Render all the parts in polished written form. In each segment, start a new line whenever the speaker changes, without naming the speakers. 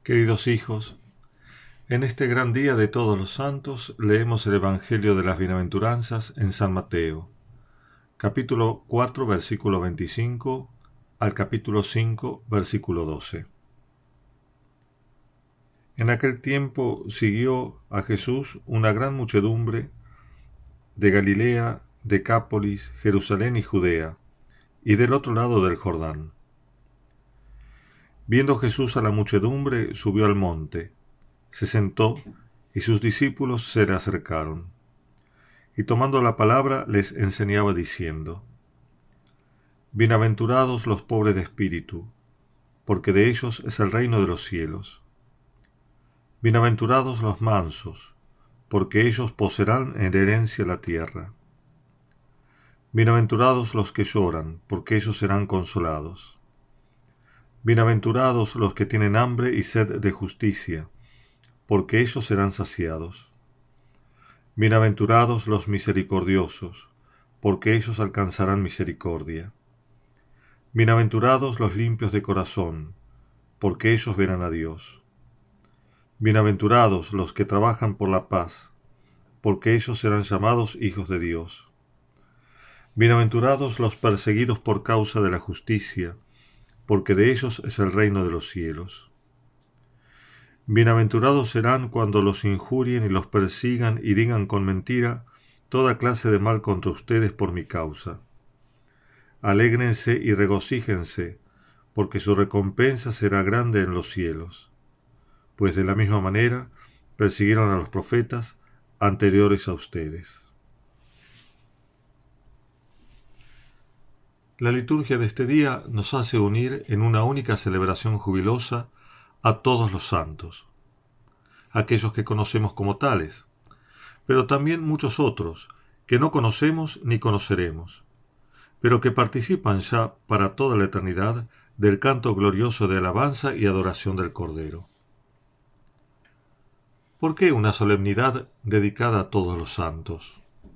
Queridos hijos, en este gran día de todos los santos leemos el Evangelio de las Bienaventuranzas en San Mateo, capítulo 4, versículo 25 al capítulo 5, versículo 12. En aquel tiempo siguió a Jesús una gran muchedumbre de Galilea, Decápolis, Jerusalén y Judea, y del otro lado del Jordán. Viendo Jesús a la muchedumbre, subió al monte, se sentó, y sus discípulos se le acercaron. Y tomando la palabra, les enseñaba diciendo: Bienaventurados los pobres de espíritu, porque de ellos es el reino de los cielos. Bienaventurados los mansos, porque ellos poseerán en herencia la tierra. Bienaventurados los que lloran, porque ellos serán consolados. Bienaventurados los que tienen hambre y sed de justicia, porque ellos serán saciados. Bienaventurados los misericordiosos, porque ellos alcanzarán misericordia. Bienaventurados los limpios de corazón, porque ellos verán a Dios. Bienaventurados los que trabajan por la paz, porque ellos serán llamados hijos de Dios. Bienaventurados los perseguidos por causa de la justicia, porque de ellos es el reino de los cielos. Bienaventurados serán cuando los injurien y los persigan y digan con mentira toda clase de mal contra ustedes por mi causa. Alégrense y regocíjense, porque su recompensa será grande en los cielos, pues de la misma manera persiguieron a los profetas anteriores a ustedes. La liturgia de este día nos hace unir en una única celebración jubilosa a todos los santos, aquellos que conocemos como tales, pero también muchos otros que no conocemos ni conoceremos, pero que participan ya para toda la eternidad del canto glorioso de alabanza y adoración del Cordero. ¿Por qué una solemnidad dedicada a todos los santos?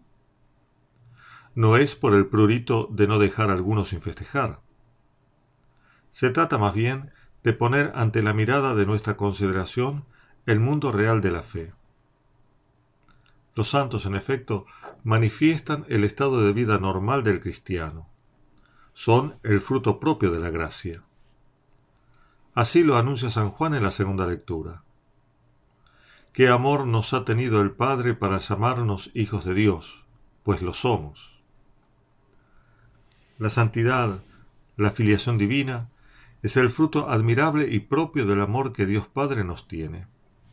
No es por el prurito de no dejar a algunos sin festejar. Se trata más bien de poner ante la mirada de nuestra consideración el mundo real de la fe. Los santos, en efecto, manifiestan el estado de vida normal del cristiano. Son el fruto propio de la gracia. Así lo anuncia San Juan en la segunda lectura. ¿Qué amor nos ha tenido el Padre para llamarnos hijos de Dios? Pues lo somos. La santidad, la filiación divina, es el fruto admirable y propio del amor que Dios Padre nos tiene.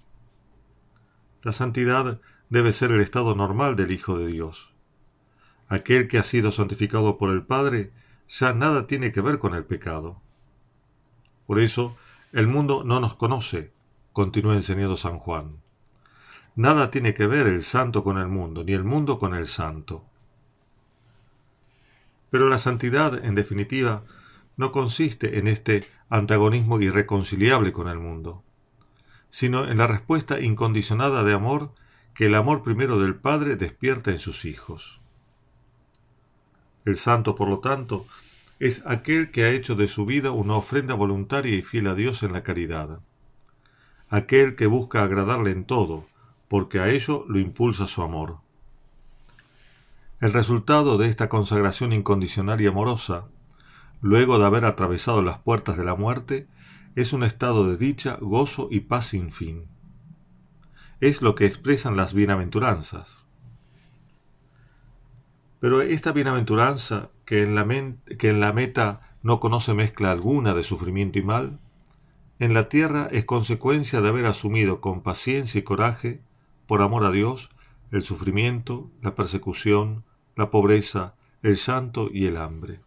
La santidad debe ser el estado normal del Hijo de Dios. Aquel que ha sido santificado por el Padre ya nada tiene que ver con el pecado. Por eso, el mundo no nos conoce, continúa enseñando San Juan. Nada tiene que ver el santo con el mundo, ni el mundo con el santo. Pero la santidad, en definitiva, no consiste en este antagonismo irreconciliable con el mundo, sino en la respuesta incondicionada de amor que el amor primero del Padre despierta en sus hijos. El santo, por lo tanto, es aquel que ha hecho de su vida una ofrenda voluntaria y fiel a Dios en la caridad, aquel que busca agradarle en todo, porque a ello lo impulsa su amor. El resultado de esta consagración incondicional y amorosa, luego de haber atravesado las puertas de la muerte, es un estado de dicha, gozo y paz sin fin. Es lo que expresan las bienaventuranzas. Pero esta bienaventuranza, que en la meta no conoce mezcla alguna de sufrimiento y mal, en la tierra es consecuencia de haber asumido con paciencia y coraje, por amor a Dios, el sufrimiento, la persecución, la pobreza, el llanto y el hambre.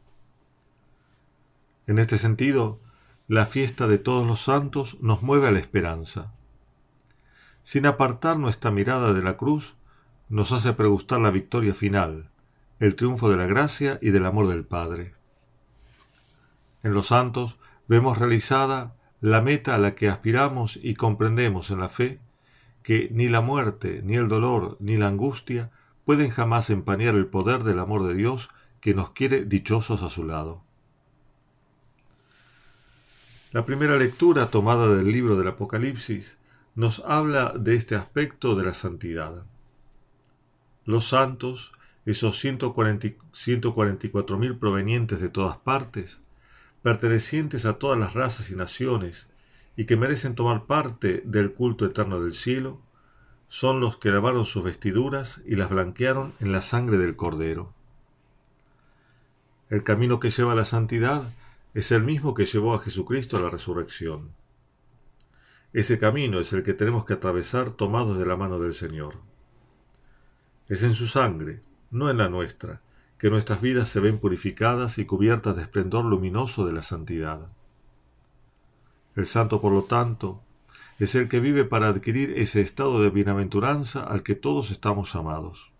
En este sentido, la fiesta de todos los santos nos mueve a la esperanza. Sin apartar nuestra mirada de la cruz, nos hace pregustar la victoria final, el triunfo de la gracia y del amor del Padre. En los santos vemos realizada la meta a la que aspiramos y comprendemos en la fe que ni la muerte, ni el dolor, ni la angustia pueden jamás empañar el poder del amor de Dios que nos quiere dichosos a su lado. La primera lectura, tomada del libro del Apocalipsis, nos habla de este aspecto de la santidad. Los santos, esos 144.000 provenientes de todas partes, pertenecientes a todas las razas y naciones, y que merecen tomar parte del culto eterno del cielo, son los que lavaron sus vestiduras y las blanquearon en la sangre del Cordero. El camino que lleva a la santidad es el mismo que llevó a Jesucristo a la resurrección. Ese camino es el que tenemos que atravesar tomados de la mano del Señor. Es en su sangre, no en la nuestra, que nuestras vidas se ven purificadas y cubiertas de esplendor luminoso de la santidad. El santo, por lo tanto, es el que vive para adquirir ese estado de bienaventuranza al que todos estamos llamados.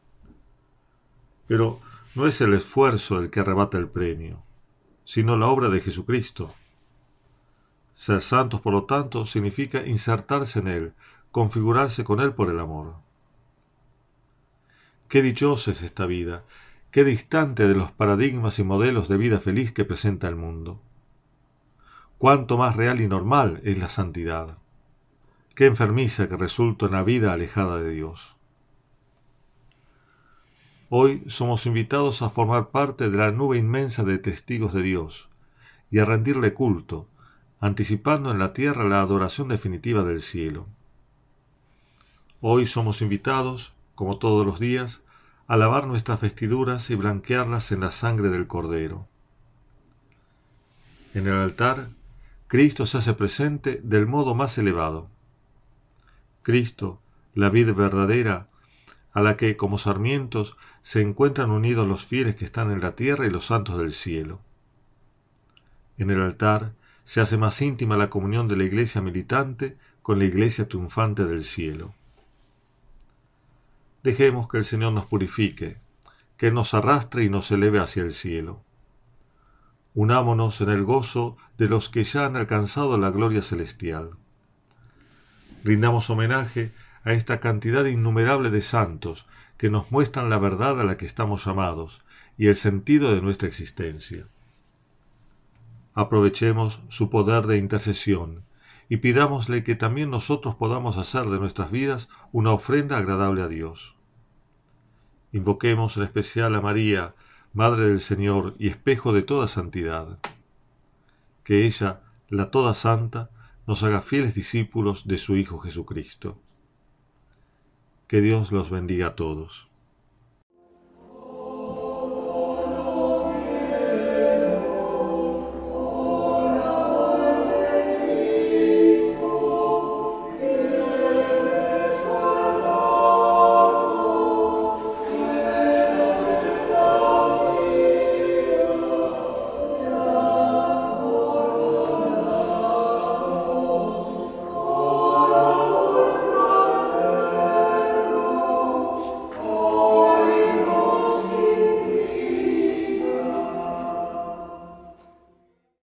Pero no es el esfuerzo el que arrebata el premio, sino la obra de Jesucristo. Ser santos, por lo tanto, significa insertarse en Él, configurarse con Él por el amor. Qué dichosa es esta vida, qué distante de los paradigmas y modelos de vida feliz que presenta el mundo. Cuánto más real y normal es la santidad. Qué enfermiza que resulta una vida alejada de Dios. Hoy somos invitados a formar parte de la nube inmensa de testigos de Dios y a rendirle culto, anticipando en la tierra la adoración definitiva del cielo. Hoy somos invitados, como todos los días, a lavar nuestras vestiduras y blanquearlas en la sangre del Cordero. En el altar, Cristo se hace presente del modo más elevado. Cristo, la vid verdadera, a la que, como sarmientos, se encuentran unidos los fieles que están en la tierra y los santos del cielo. En el altar se hace más íntima la comunión de la iglesia militante con la iglesia triunfante del cielo. Dejemos que el Señor nos purifique, que nos arrastre y nos eleve hacia el cielo. Unámonos en el gozo de los que ya han alcanzado la gloria celestial. Rindamos homenaje a esta cantidad innumerable de santos que nos muestran la verdad a la que estamos llamados y el sentido de nuestra existencia. Aprovechemos su poder de intercesión y pidámosle que también nosotros podamos hacer de nuestras vidas una ofrenda agradable a Dios. Invoquemos en especial a María, Madre del Señor y espejo de toda santidad. Que ella, la toda santa, nos haga fieles discípulos de su Hijo Jesucristo. Que Dios los bendiga a todos.